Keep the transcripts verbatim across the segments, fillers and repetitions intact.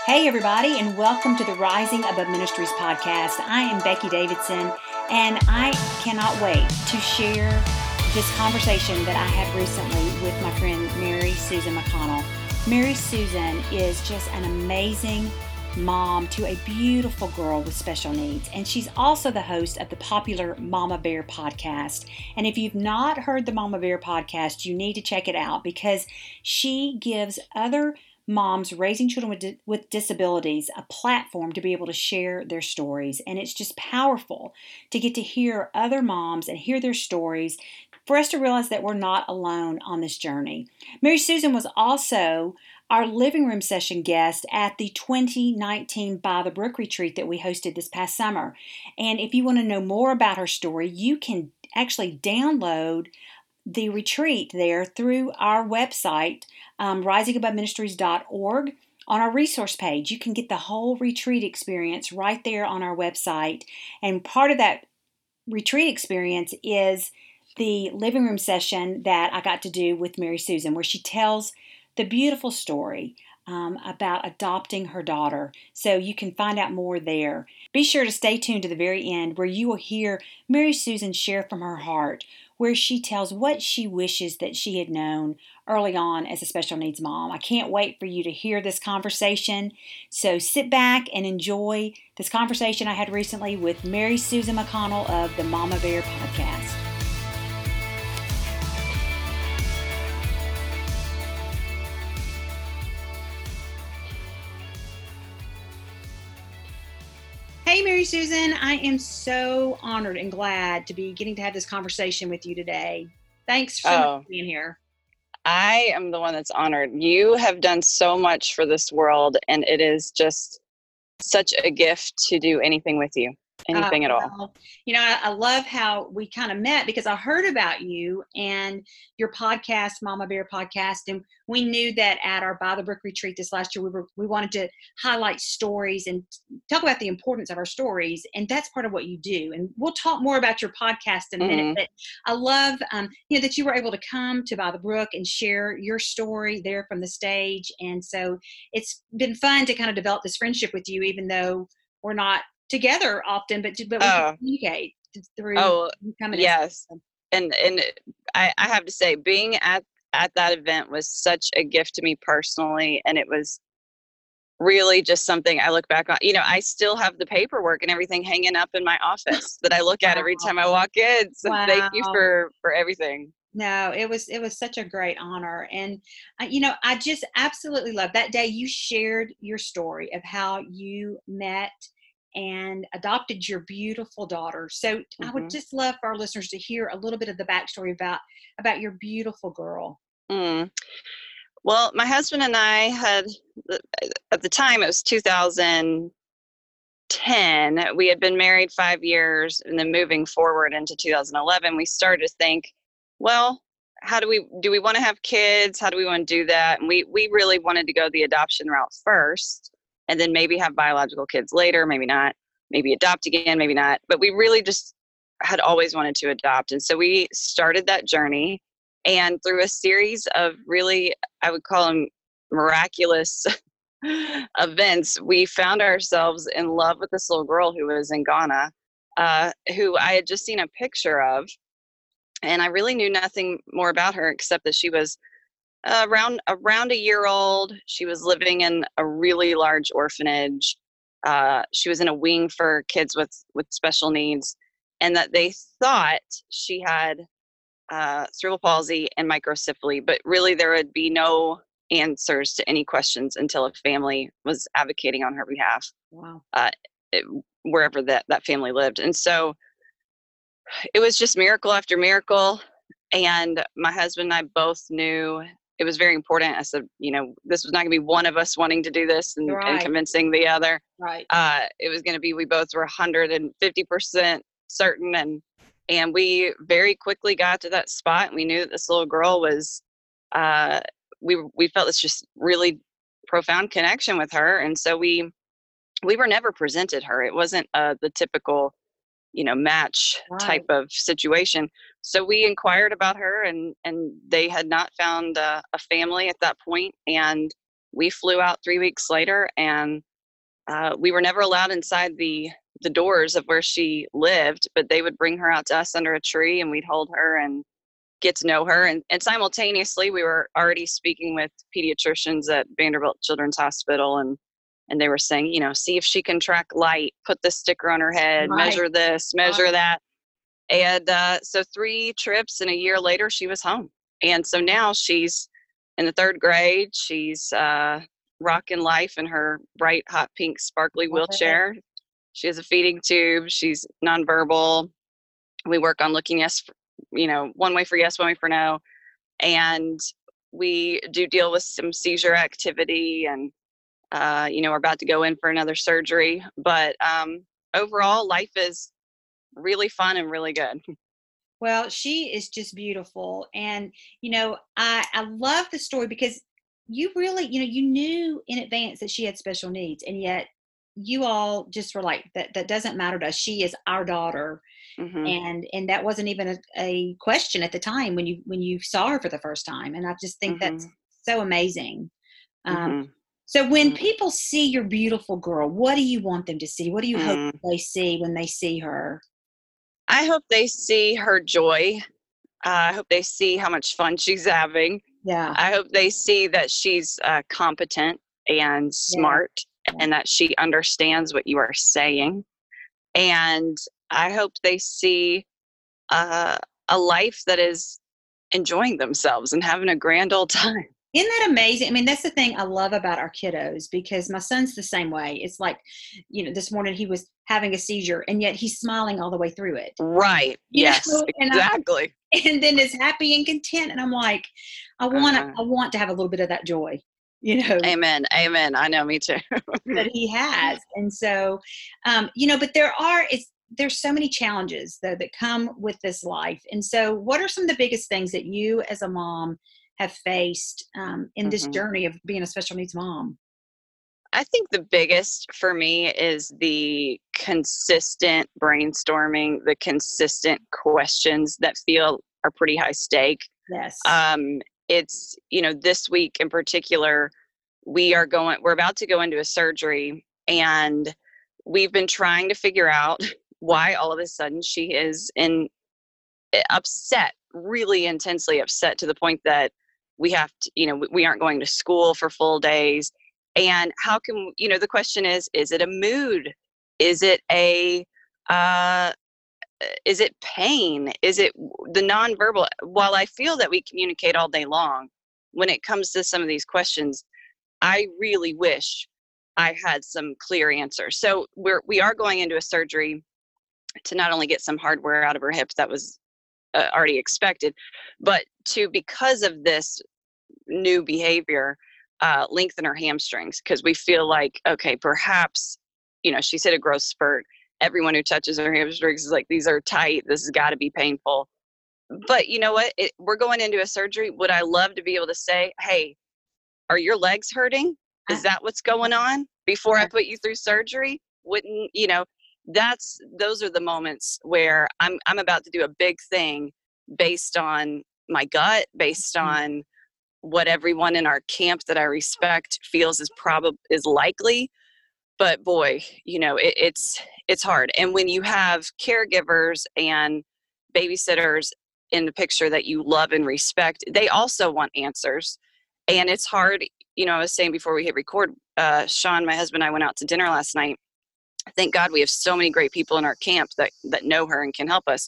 Hey, everybody, and welcome to the Rising Above Ministries podcast. I am Becky Davidson, and I cannot wait to share this conversation that I had recently with my friend Mary Susan McConnell. Mary Susan is just an amazing mom to a beautiful girl with special needs, and she's also the host of the popular Mama Bear podcast. And if you've not heard the Mama Bear podcast, you need to check it out because she gives other moms raising children with, di- with disabilities a platform to be able to share their stories. And it's just powerful to get to hear other moms and hear their stories for us to realize that we're not alone on this journey. Mary Susan was also our living room session guest at the twenty nineteen By the Brook retreat that we hosted this past summer. And if you want to know more about her story, you can actually download the retreat there through our website, um, rising above ministries dot org. On our resource page, you can get the whole retreat experience right there on our website. And part of that retreat experience is the living room session that I got to do with Mary Susan, where she tells the beautiful story um, about adopting her daughter. So you can find out more there. Be sure to stay tuned to the very end, where you will hear Mary Susan share from her heart, where she tells what she wishes that she had known early on as a special needs mom. I can't wait for you to hear this conversation. So sit back and enjoy this conversation I had recently with Mary Susan McConnell of the Mama Bear podcast. Hey, Mary Susan, I am so honored and glad to be getting to have this conversation with you today. Thanks so Oh, much for being here. I am the one that's honored. You have done so much for this world, and it is just such a gift to do anything with you, Uh, anything at all. well, you know, I, I love how we kind of met because I heard about you and your podcast, Mama Bear podcast, and we knew that at our By the Brook retreat this last year, we were we wanted to highlight stories and talk about the importance of our stories, and that's part of what you do. And we'll talk more about your podcast in a minute. Mhm. But I love, um, you know, that you were able to come to By the Brook and share your story there from the stage, and so it's been fun to kind of develop this friendship with you, even though we're not together often, but but we can Oh, communicate through oh, you coming and yes. And and I, I have to say, being at at that event was such a gift to me personally, and it was really just something I look back on. You know, I still have the paperwork and everything hanging up in my office that I look at every wow, time I walk in. So thank you wow. for for everything. No, it was it was such a great honor, and uh, you know, I just absolutely love that day. You shared your story of how you met and adopted your beautiful daughter. So I would hmm just love for our listeners to hear a little bit of the backstory about about your beautiful girl. Mm. Well, my husband and I had, at the time, it was two thousand ten. We had been married five years, and then moving forward into two thousand eleven, we started to think, well, how do we do we want to have kids? How do we want to do that? And we we really wanted to go the adoption route first, and then maybe have biological kids later, maybe not, maybe adopt again, maybe not. But we really just had always wanted to adopt, and so we started that journey. And through a series of really, I would call them miraculous events, we found ourselves in love with this little girl who was in Ghana, uh, who I had just seen a picture of. And I really knew nothing more about her except that she was uh, around around a year old. She was living in a really large orphanage. Uh, she was in a wing for kids with, with special needs, and that they thought she had uh, cerebral palsy and microcephaly, but really there would be no answers to any questions until a family was advocating on her behalf, Wow. uh, it, wherever that, that family lived. And so it was just miracle after miracle. And my husband and I both knew it was very important. I said, you know, this was not going to be one of us wanting to do this and, and Right, convincing the other. right. Uh, it was going to be, we both were one hundred fifty percent certain. And and we very quickly got to that spot. And we knew that this little girl was, uh, we we felt this just really profound connection with her. And so we we were never presented her. It wasn't uh, the typical, you know, match type Right. of situation. So we inquired about her, and and they had not found uh, a family at that point. And we flew out three weeks later, and uh, we were never allowed inside the the doors of where she lived, but they would bring her out to us under a tree, and we'd hold her and get to know her. And, and simultaneously, we were already speaking with pediatricians at Vanderbilt Children's Hospital, and and they were saying, you know, see if she can track light, put this sticker on her head, Right. measure this, measure that. And uh, so three trips and a year later, she was home. And so now she's in the third grade. She's uh, rocking life in her bright, hot pink, sparkly wheelchair. She has a feeding tube. She's nonverbal. We work on looking yes, for, you know, one way for yes, one way for no. And we do deal with some seizure activity, and, uh, you know, we're about to go in for another surgery. But um, overall, life is really fun and really good. Well, she is just beautiful. And, you know, I, I love the story because you really, you know, you knew in advance that she had special needs, and yet you all just were like, that, that doesn't matter to us. She is our daughter. Mm-hmm. And, and that wasn't even a, a question at the time when you, when you saw her for the first time. And I just think Mm-hmm. that's so amazing. Um, Mm-hmm. So when Mm-hmm. people see your beautiful girl, what do you want them to see? What do you hope Mm. they see when they see her? I hope they see her joy. Uh, I hope they see how much fun she's having. Yeah. I hope they see that she's uh, competent and smart, Yeah. and that she understands what you are saying. And I hope they see uh, a life that is enjoying themselves and having a grand old time. Isn't that amazing? I mean, that's the thing I love about our kiddos, because my son's the same way. It's like, you know, this morning he was having a seizure, and yet he's smiling all the way through it. Right. You Yes, know? And I- exactly. And then is happy and content. And I'm like, I want to, Uh-huh. I want to have a little bit of that joy, you know. Amen. Amen. I know, me too. That he has. And so, um, you know, but there are, it's, there's so many challenges though that come with this life. And so what are some of the biggest things that you as a mom have faced um, in this Mhm. journey of being a special needs mom? I think the biggest for me is the consistent brainstorming, the consistent questions that feel are pretty high stake. Yes. Um, it's, you know, this week in particular, we are going, we're about to go into a surgery, and we've been trying to figure out why all of a sudden she is in upset, really intensely upset, to the point that we have to, you know, we aren't going to school for full days. And how can, you know, the question is, is it a mood? Is it a, uh, is it pain? Is it the nonverbal? While I feel that we communicate all day long, when it comes to some of these questions, I really wish I had some clear answers. So we're, we are going into a surgery to not only get some hardware out of her hip that was uh, already expected, but to, because of this new behavior, uh, lengthen her hamstrings, because we feel like, okay, perhaps, you know, she's hit a growth spurt. Everyone who touches her hamstrings is like, these are tight. This has got to be painful. But you know what? It, we're going into a surgery. Would I love to be able to say, hey, are your legs hurting? Is that what's going on before I put you through surgery? Wouldn't, you know, that's, those are the moments where I'm, I'm about to do a big thing based on my gut, based on what everyone in our camp that I respect feels is probably is likely. But boy, you know, it, it's, it's hard. And when you have caregivers and babysitters in the picture that you love and respect, they also want answers. And it's hard. You know, I was saying before we hit record, uh, Sean, my husband, and I went out to dinner last night. Thank God we have so many great people in our camp that, that know her and can help us.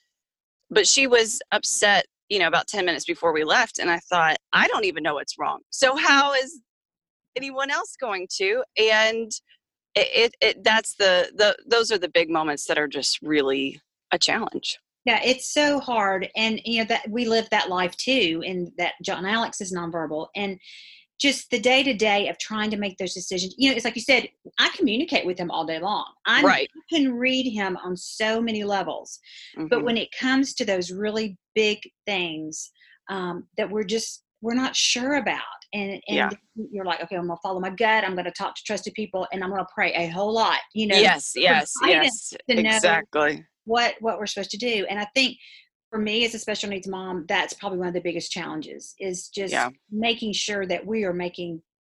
But she was upset, you know, about ten minutes before we left. And I thought, I don't even know what's wrong. So how is anyone else going to? And it, it, it that's the, the, those are the big moments that are just really a challenge. Yeah, it's so hard. And, you know, that we live that life too, and that John Alex is nonverbal. And just the day to day of trying to make those decisions, you know, it's like you said, I communicate with him all day long. I'm, Right. I can read him on so many levels. Mm-hmm. But when it comes to those really big things um, that we're just, we're not sure about. And, and Yeah. you're like, okay, I'm going to follow my gut. I'm going to talk to trusted people, and I'm going to pray a whole lot, you know. Yes, yes, yes, to know exactly. what, what we're supposed to do. And I think for me as a special needs mom, that's probably one of the biggest challenges, is just Yeah. making sure that we are making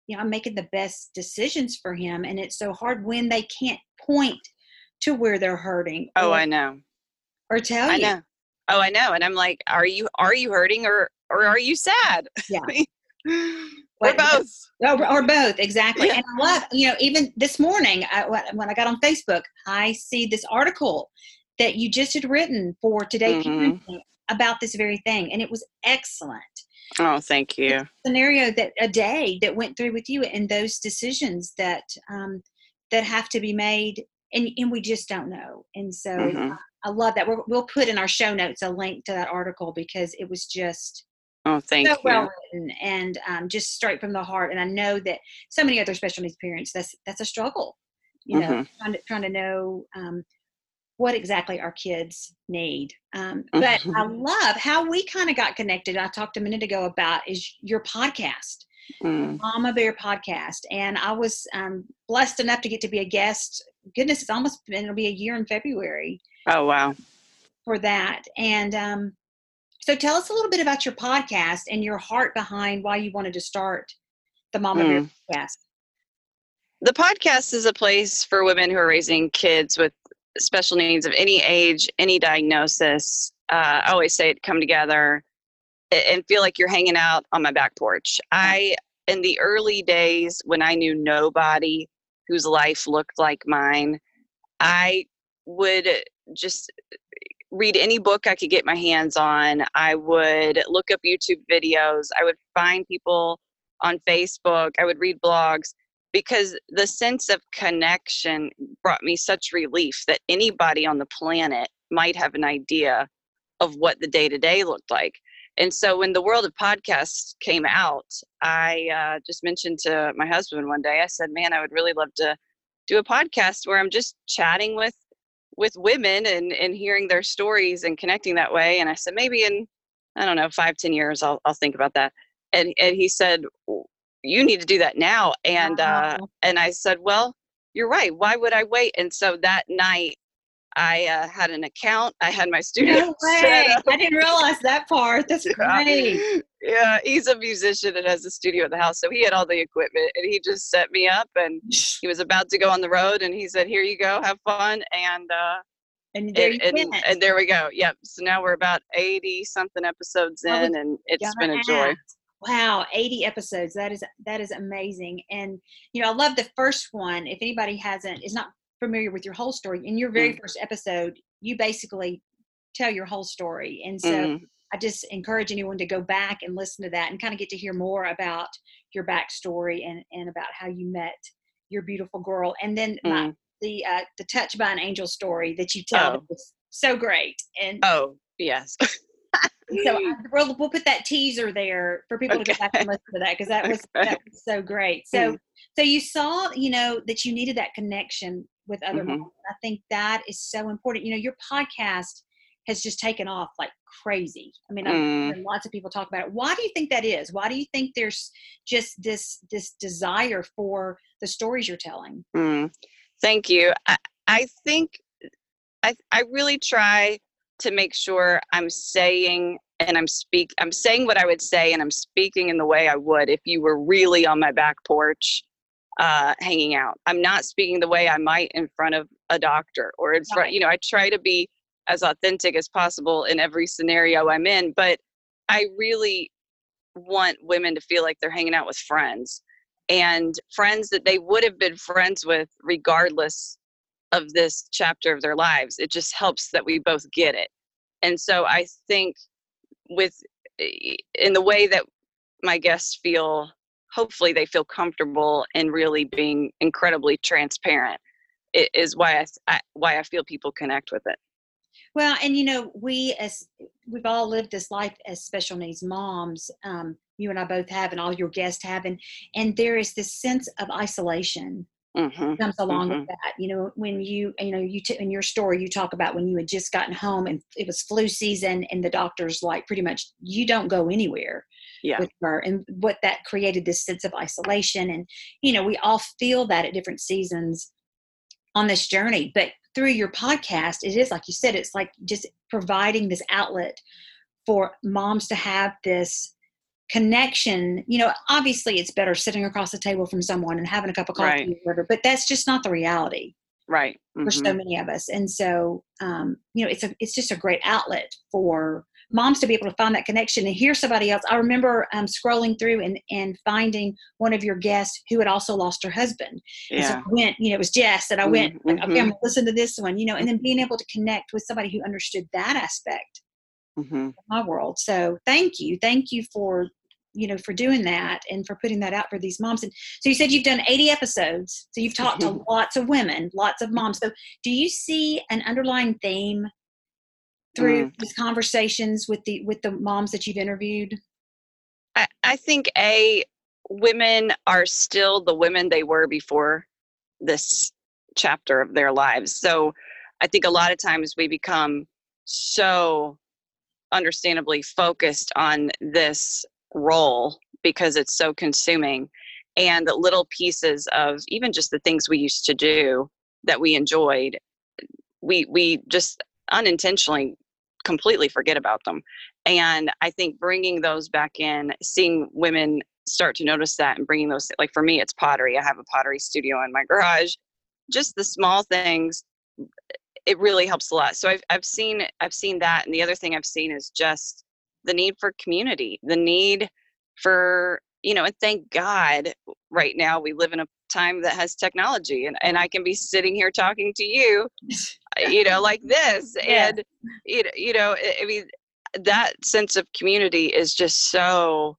you know, I'm making the best decisions for him. And it's so hard when they can't point to where they're hurting Oh, or, I know. or tell I you. know. Oh, I know. And I'm like, are you, are you hurting or, or are you sad? Yeah. or What, both. what, or, or both. Exactly. Yeah. And I love, you know, even this morning, I, when I got on Facebook, I see this article that you just had written for Today Mm-hmm. Parenting about this very thing. And it was excellent. Oh, thank you. It's a scenario that a day that went through with you and those decisions that, um, that have to be made and, and we just don't know. And so Mm-hmm. uh, I love that. We're, we'll put in our show notes a link to that article because it was just Oh, thank so you. well written and um, just straight from the heart. And I know that so many other special needs parents, that's that's a struggle, you know, Mm-hmm. trying to trying to know um, what exactly our kids need. Um, but Mm-hmm. I love how we kind of got connected. I talked a minute ago about is your podcast, Mm. Mama Bear podcast, and I was um, blessed enough to get to be a guest. Goodness, it's almost been, it'll be a year in February Oh, wow. for that. And um, so tell us a little bit about your podcast and your heart behind why you wanted to start the Mama Bear Mm. podcast. The podcast is a place for women who are raising kids with special needs of any age, any diagnosis. Uh, I always say it, come together and feel like you're hanging out on my back porch. I, in the early days when I knew nobody whose life looked like mine, I would just read any book I could get my hands on. I would look up YouTube videos. I would find people on Facebook. I would read blogs because the sense of connection brought me such relief that anybody on the planet might have an idea of what the day-to-day looked like. And so when the world of podcasts came out, I uh, just mentioned to my husband one day, I said, man, I would really love to do a podcast where I'm just chatting with with women and, and hearing their stories and connecting that way. And I said, maybe in, I don't know, five, ten years, I'll, I'll think about that. And, and he said, you need to do that now. And, uh, Wow. and I said, well, you're right. Why would I wait? And so that night I uh, had an account. I had my studio No set way. up. I didn't realize that part. That's Yeah. great. Yeah, he's a musician and has a studio at the house. So he had all the equipment and he just set me up and he was about to go on the road and he said, here you go, have fun. And, uh, And there and, you and, went. and there we go. Yep. So now we're about eighty something episodes I was in and it's gonna been a joy. ask. Wow, eighty episodes. That is that is amazing. And you know, I love the first one. If anybody hasn't is not familiar with your whole story, in your very Mm. first episode, you basically tell your whole story. And so Mm. I just encourage anyone to go back and listen to that and kind of get to hear more about your backstory and, and about how you met your beautiful girl. And then my Mm. the uh, the Touch by an Angel story that you tell Oh. that was so great. And Oh, yes. so I, we'll, we'll put that teaser there for people Okay. to go back and listen to that because that was Okay. that was so great. So Mm. so you saw, you know, that you needed that connection with other Mhm. moms. I think that is so important. You know, your podcast has just taken off like crazy. I mean, I've Mm. heard lots of people talk about it. Why do you think that is? Why do you think there's just this this desire for the stories you're telling? Mm. Thank you. I, I think I I really try to make sure I'm saying and I'm speak I'm saying what I would say and I'm speaking in the way I would if you were really on my back porch uh hanging out. I'm not speaking the way I might in front of a doctor or in front, Right. you know, I try to be as authentic as possible in every scenario I'm in, but I really want women to feel like they're hanging out with friends and friends that they would have been friends with regardless of this chapter of their lives. It just helps that we both get it. And so I think with in the way that my guests feel, hopefully they feel comfortable in really being incredibly transparent. It is why I, I why I feel people connect with it. Well, and you know, we as we've all lived this life as special needs moms. Um, you and I both have, and all your guests have, and and there is this sense of isolation Mm-hmm. comes along Mm-hmm. with that. You know, when you you know you t- in your story you talk about when you had just gotten home and it was flu season, and the doctor's like, pretty much, you don't go anywhere Yeah. with her, and what that created this sense of isolation. And you know, we all feel that at different seasons on this journey, but through your podcast, it is like you said, it's like just providing this outlet for moms to have this connection, you know, obviously it's better sitting across the table from someone and having a cup of coffee Right. or whatever, but that's just not the reality Right. for so Mm-hmm. many of us. And so, um, you know, it's a, it's just a great outlet for moms to be able to find that connection and hear somebody else. I remember um, scrolling through and, and finding one of your guests who had also lost her husband. And so I Yeah. went, you know, it was Jess that I went Mm-hmm. like, okay, I'm gonna listen to this one, you know, and then being able to connect with somebody who understood that aspect Mm-hmm. of my world. So thank you. Thank you for, you know, for doing that and for putting that out for these moms. And so you said you've done eighty episodes. So you've talked to lots of women, lots of moms. So do you see an underlying theme through Mm. these conversations with the with the moms that you've interviewed? I, I think a women are still the women they were before this chapter of their lives. So I think a lot of times we become so understandably focused on this role because it's so consuming, and the little pieces of even just the things we used to do that we enjoyed, we we just unintentionally completely forget about them. And I think bringing those back in, seeing women start to notice that and bringing those, like for me, it's pottery. I have a pottery studio in my garage. Just the small things, it really helps a lot. So I've, I've seen, I've seen that. And the other thing I've seen is just the need for community, the need for, you know, and thank God right now we live in a time that has technology, and, and I can be sitting here talking to you, you know, like this. Yeah. And, you know, you know, I mean, that sense of community is just so,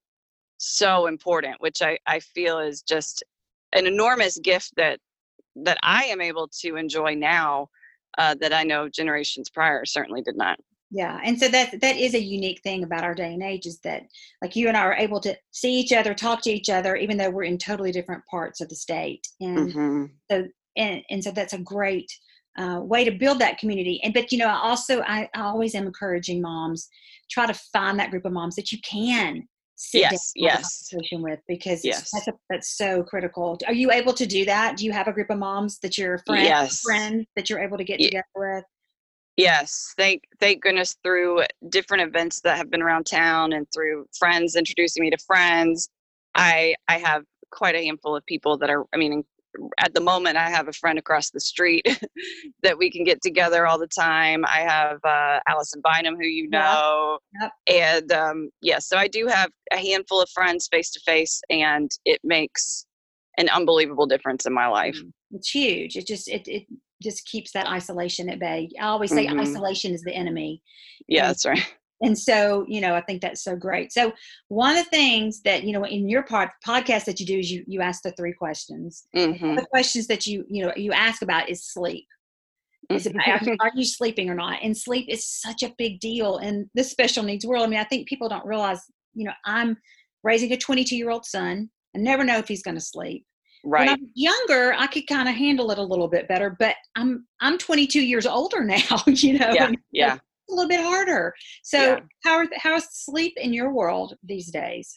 so important, which I, I feel is just an enormous gift that, that I am able to enjoy now, uh, that I know generations prior certainly did not. Yeah. And so that that is a unique thing about our day and age, is that like you and I are able to see each other, talk to each other, even though we're in totally different parts of the state. And Mm-hmm. so and, and so that's a great uh, way to build that community. And but you know, I also I, I always am encouraging moms, try to find that group of moms that you can sit down Yes, and have a yes, conversation with, because it's, yes, that's a, that's so critical. Are you able to do that? Do you have a group of moms that you're friend yes. friend that you're able to get Y- together with? Yes, thank thank goodness, through different events that have been around town and through friends introducing me to friends, I I have quite a handful of people that are, I mean, at the moment I have a friend across the street that we can get together all the time. I have uh, Allison Bynum, who you Yeah. know, Yep. and um, yes, yeah, so I do have a handful of friends face to face, and it makes an unbelievable difference in my life. It's huge. It just it it just keeps that isolation at bay. I always say Mm-hmm. isolation is the enemy. Yeah, And that's right. and so, you know, I think that's so great. So one of the things that, you know, in your pod, podcast that you do is you you ask the three questions. And one Mm-hmm. of the questions that you, you know, you ask about is sleep. Is it, are, are you sleeping or not? And sleep is such a big deal in this special needs world. I mean, I think people don't realize, you know, I'm raising a twenty-two year old son. I never know if he's going to sleep. When I Right. was younger, I could kind of handle it a little bit better, but I'm I'm twenty-two years older now, you know, Yeah. and Yeah. it's a little bit harder. So Yeah. how are how's sleep in your world these days?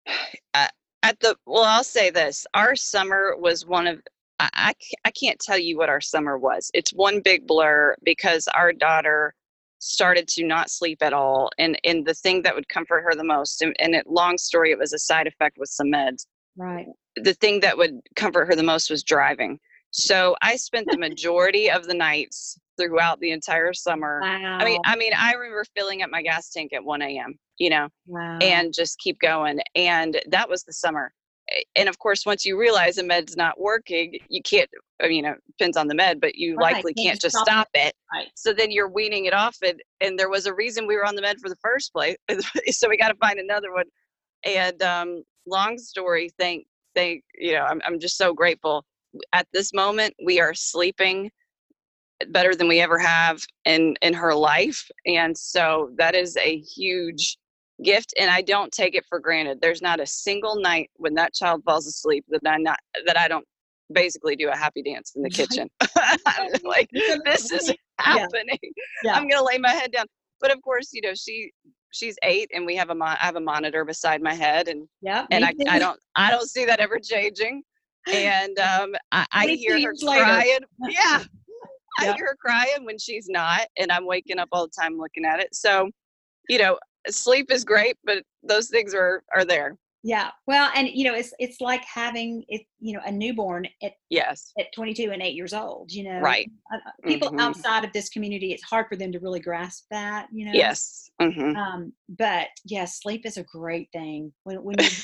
At, at the well, I'll say this: our summer was one of I, I ca- I can't tell you what our summer was. It's one big blur because our daughter started to not sleep at all, and and the thing that would comfort her the most, and, and it, long story, it was a side effect with some meds. Right. The thing that would comfort her the most was driving. So I spent the majority of the nights throughout the entire summer. I mean, Wow. I mean, I remember filling up my gas tank at one a.m., you know, Wow. and just keep going. And that was the summer. And of course, once you realize a med's not working, you can't, I mean, it depends on the med, but you Right. likely Can't can't just just stop stop it. it. Right. So then you're weaning it off. And, and there was a reason we were on the med for the first place. So we got to find another one. And um, long story, thank, thank, you know, I'm, I'm just so grateful. At this moment, we are sleeping better than we ever have in, in her life. And so that is a huge gift, and I don't take it for granted. There's not a single night when that child falls asleep that I not that I don't basically do a happy dance in the kitchen. I'm like, this is happening. Yeah. Yeah. I'm gonna lay my head down. But of course, you know, she she's eight, and we have a mon- I have a monitor beside my head, and Yeah. and I, Me I too. don't I don't see that ever changing. And um, I, I twenty-two hear her years later. crying. Yeah, I Yeah. hear her crying when she's not, and I'm waking up all the time looking at it. So, you know, sleep is great, but those things are are there. Yeah. Well, and you know, it's it's like having it, you know, a newborn at Yes. at twenty-two and eight years old, you know. Right. Uh, uh, people Hmm. outside of this community, it's hard for them to really grasp that, you know. Yes. Hmm. Um, but yeah, sleep is a great thing. When when you're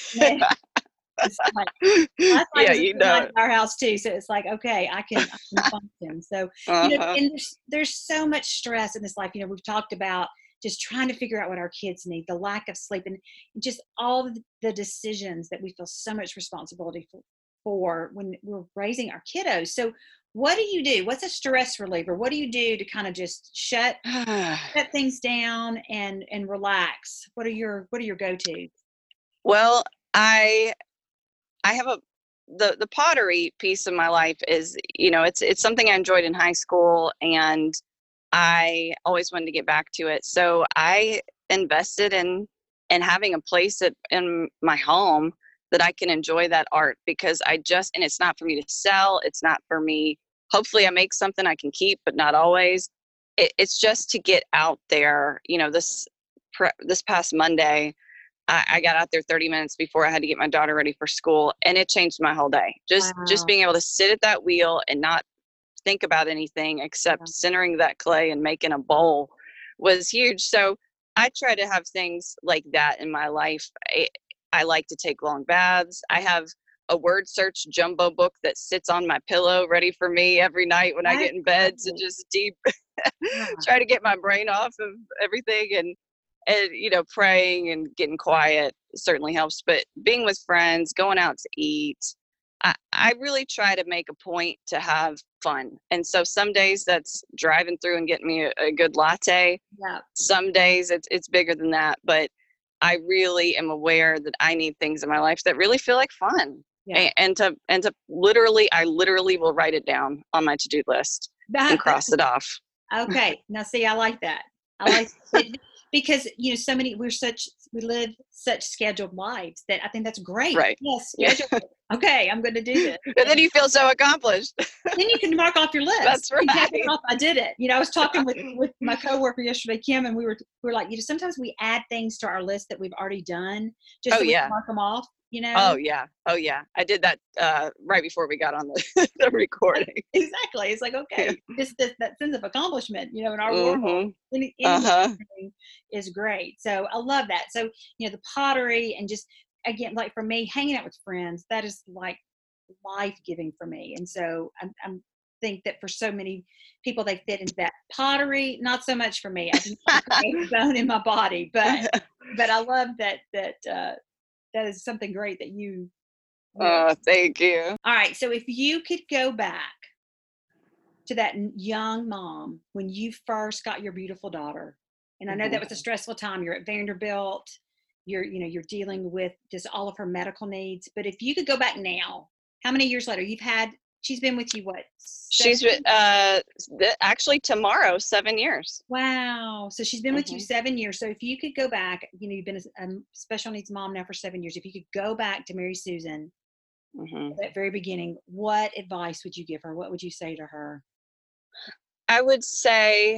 it's like last night Yeah, was a you good know night it. at our house too, so it's like, okay, I can I can function. So, you know, Uh-huh. and there's there's so much stress in this life. You know, we've talked about just trying to figure out what our kids need, the lack of sleep, and just all of the decisions that we feel so much responsibility for, for when we're raising our kiddos. So, what do you do? What's a stress reliever? What do you do to kind of just shut shut things down and and relax? What are your what are your go-tos? Well, I I have a the the pottery piece of my life is, you know, it's it's something I enjoyed in high school, and I always wanted to get back to it. So I invested in in having a place at, in my home that I can enjoy that art, because I just, and it's not for me to sell, it's not for me. Hopefully I make something I can keep, but not always. It, it's just to get out there. You know, this pre- this past Monday, I, I got out there thirty minutes before I had to get my daughter ready for school, and it changed my whole day. Just just Wow. being able to sit at that wheel and not think about anything Yeah. except centering that clay and making a bowl was huge. So I try to have things like that in my life. I, I like to take long baths. I have a word search jumbo book that sits on my pillow ready for me every night when I That is get in bed to great. just deep Yeah. try to get my brain off of everything. and and you know, praying and getting quiet certainly helps, but being with friends, going out to eat, I, I really try to make a point to have fun. And so some days that's driving through and getting me a, a good latte. Yeah. Some days it's it's bigger than that, but I really am aware that I need things in my life that really feel like fun. Yeah. And, and to and to literally, I literally will write it down on my to-do list and That cross it off. okay. Now see, I like that. I like it because, you know, so many we're such we live such scheduled lives that I think that's great. Right. Yes, Yeah. schedule. Okay, I'm going to do this. And then you feel so accomplished. Then you can mark off your list. That's You can check it right. off. I did it. You know, I was talking with with my coworker yesterday, Kim, and we were we were like, you know, sometimes we add things to our list that we've already done just Oh so we can yeah. mark them off. You Oh know, yeah. Oh yeah. I did that uh, right before we got on the, the recording. exactly. It's like Yeah. okay, just this, that sense of accomplishment. You know, in our world, Mhm. any, Uh anyone huh. is great. So I love that. So you know, the pottery and just again, like for me, hanging out with friends, that is like life giving for me. And so I'm, I'm think that for so many people they fit into that pottery. Not so much for me. I do not create bone in my body, but but I love that that uh, that is something great that you you know. Oh, thank you. All right. So if you could go back to that n- young mom when you first got your beautiful daughter, and I know that Mhm. was a stressful time. You're at Vanderbilt. You're you know you're dealing with just all of her medical needs. But if you could go back now, how many years later you've had? She's been with you what? Seven? She's with, uh, th- actually tomorrow, seven years. Wow. So she's been with you Mhm. seven years. So if you could go back, you know, you've been a, a special needs mom now for seven years. If you could go back to Mary Susan Mhm. at that very beginning, what advice would you give her? What would you say to her? I would say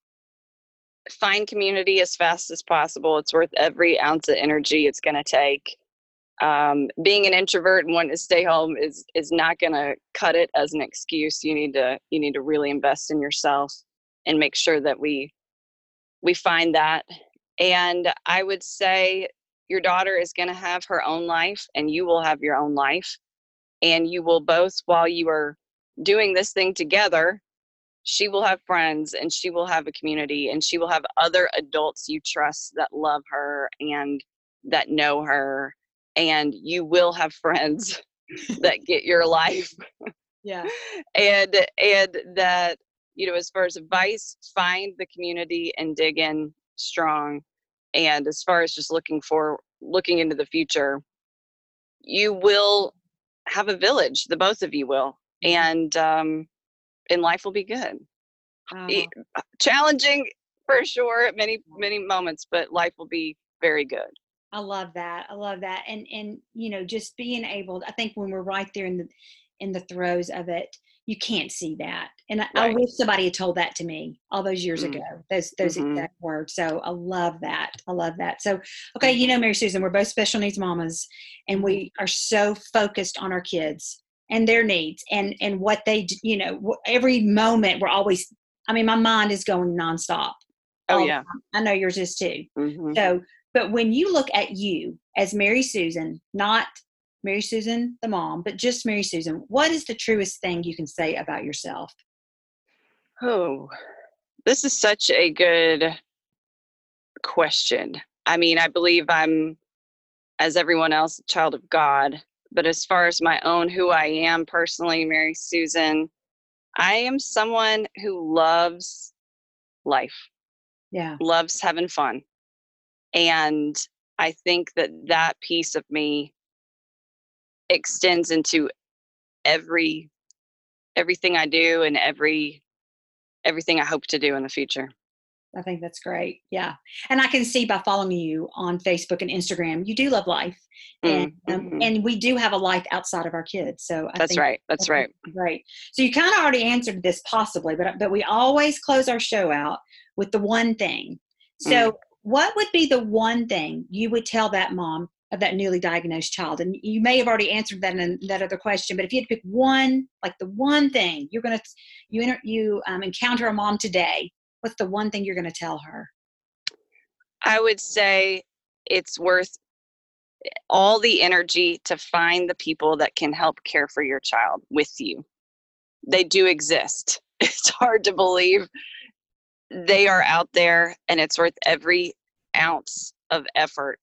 find community as fast as possible. It's worth every ounce of energy it's going to take. Um, being an introvert and wanting to stay home is is not going to cut it as an excuse. You need to you need to really invest in yourself and make sure that we we find that. And I would say your daughter is going to have her own life, and you will have your own life, and you will both, while you are doing this thing together, she will have friends and she will have a community and she will have other adults you trust that love her and that know her, and you will have friends that get your life. Yeah. and and that, you know, as far as advice, find the community and dig in strong. And as far as just looking for looking into the future, you will have a village, the both of you will. Mhm. And um and life will be good. E- Oh, Challenging for sure at many many moments, but life will be very good. I love that. I love that. And and you know, just being able, I think when we're right there in the in the throes of it, you can't see that. And I, Right. I wish somebody had told that to me all those years Mm. ago, those those Mhm. exact words. So I love that. I love that. So, okay, you know, Mary Susan, we're both special needs mamas, and Mhm. we are so focused on our kids and their needs and, and what they, d- you know, wh- every moment we're always, I mean, my mind is going nonstop. Oh, all the yeah. time. I know yours is too. Mhm. So, but when you look at you as Mary Susan, not Mary Susan, the mom, but just Mary Susan, what is the truest thing you can say about yourself? Oh, this is such a good question. I mean, I believe I'm, as everyone else, a child of God. But as far as my own, who I am personally, Mary Susan, I am someone who loves life, Yeah. loves having fun. And I think that that piece of me extends into every everything I do and every everything I hope to do in the future. I think that's great. Yeah. And I can see by following you on Facebook and Instagram, you do love life. And Mm, um, mhm. and we do have a life outside of our kids. So I That's think right. That's right. great. So you kind of already answered this possibly, but but we always close our show out with the one thing. So Mm. what would be the one thing you would tell that mom of that newly diagnosed child? And you may have already answered that in that other question, but if you had to pick one, like the one thing you're going to, you, enter, you um, encounter a mom today, what's the one thing you're going to tell her? I would say it's worth all the energy to find the people that can help care for your child with you. They do exist. It's hard to believe. They are out there, and it's worth every ounce of effort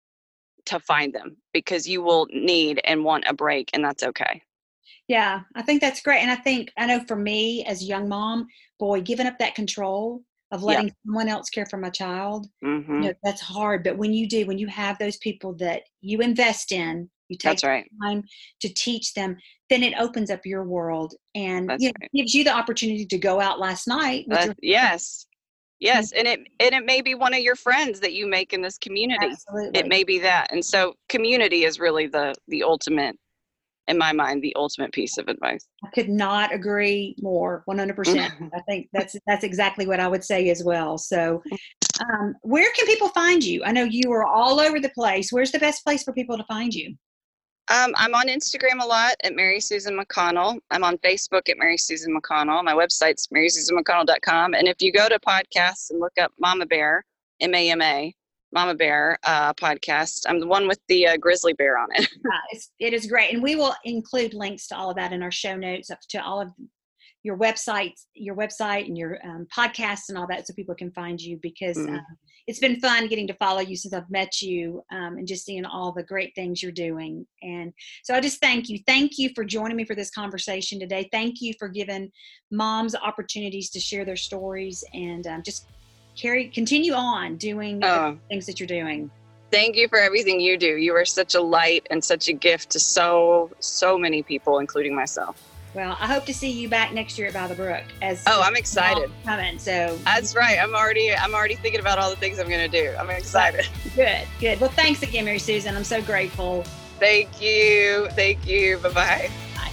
to find them, because you will need and want a break, and that's okay. Yeah, I think that's great. And I think, I know for me as a young mom, boy, giving up that control of Yep. letting someone else care for my child, you Mhm. know, that's hard. But when you do, when you have those people that you invest in, you take That's right. time to teach them, then it opens up your world and, That's you know, right. gives you the opportunity to go out last night with That your yes. Yes, and it and it may be one of your friends that you make in this community. It absolutely. may be that. And so community is really the the ultimate, in my mind, the ultimate piece of advice. I could not agree more, one hundred percent. I think that's that's exactly what I would say as well. So, um, where can people find you? I know you are all over the place. Where's the best place for people to find you? Um, I'm on Instagram a lot at Mary Susan McConnell. I'm on Facebook at Mary Susan McConnell. My website's mary susan mcconnell dot com. And if you go to podcasts and look up Mama Bear, M A M A, Mama Bear uh, podcast, I'm the one with the uh, grizzly bear on it. Uh, it's, it is great. And we will include links to all of that in our show notes, up to all of your websites, your website and your um, podcasts and all that, so people can find you, because Mm. um, it's been fun getting to follow you since I've met you, um, and just seeing all the great things you're doing. And so I just thank you. Thank you for joining me for this conversation today. Thank you for giving moms opportunities to share their stories, and um, just carry, continue on doing the Oh, things that you're doing. thank you for everything you do. You are such a light and such a gift to so, so many people, including myself. Well, I hope to see you back next year at By the Brook. As Oh, I'm excited. Coming, so That's right. I'm already I'm already thinking about all the things I'm going to do. I'm excited. good, good. Well, thanks again, Mary Susan. I'm so grateful. Thank you. Thank you. Bye-bye.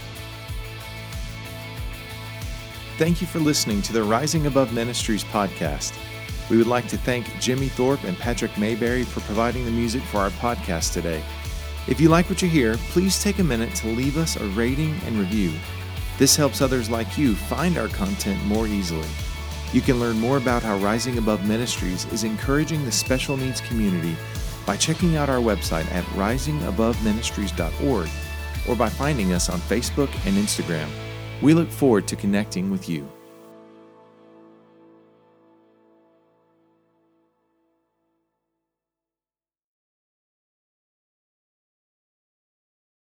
Thank you for listening to the Rising Above Ministries podcast. We would like to thank Jimmy Thorpe and Patrick Mayberry for providing the music for our podcast today. If you like what you hear, please take a minute to leave us a rating and review. This helps others like you find our content more easily. You can learn more about how Rising Above Ministries is encouraging the special needs community by checking out our website at rising above ministries dot org or by finding us on Facebook and Instagram. We look forward to connecting with you.